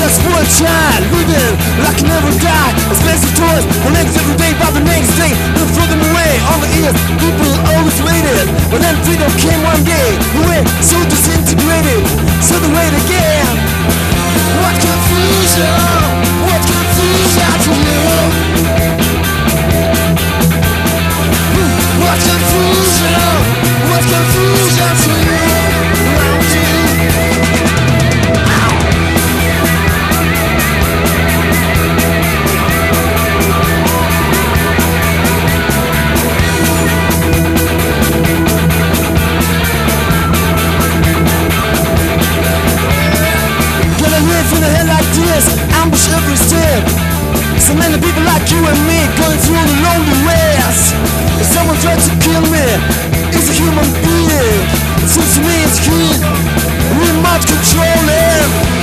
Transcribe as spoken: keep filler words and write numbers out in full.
was for a child, living like I never died. Expensive toys, on legs every day by the next day. Then throw them away, all the ears, people always waited. But then freedom came one day, we went so disintegrated, so the way again. What confusion, what confusion to you. What confusion, what confusion to you. Around you. In the head like this, ambush every step. So many people like you and me going through the lonely ways. If someone tried to kill me, it's a human being. It seems to me it's key. We must control him.